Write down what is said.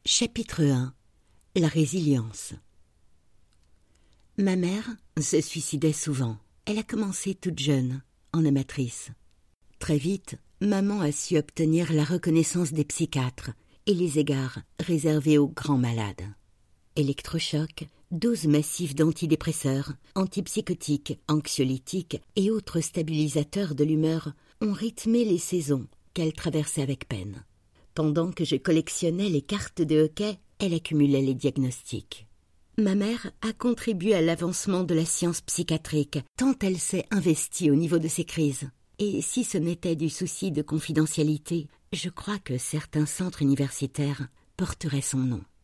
Chapitre 1. La résilience. Ma mère se suicidait souvent. Elle a commencé toute jeune, en amatrice. Très vite, maman a su obtenir la reconnaissance des psychiatres et les égards réservés aux grands malades. Électrochocs, doses massives d'antidépresseurs, antipsychotiques, anxiolytiques et autres stabilisateurs de l'humeur ont rythmé les saisons qu'elle traversait avec peine. Pendant que je collectionnais les cartes de hockey, elle accumulait les diagnostics. Ma mère a contribué à l'avancement de la science psychiatrique, tant elle s'est investie au niveau de ces crises. Et si ce n'était du souci de confidentialité, je crois que certains centres universitaires porteraient son nom.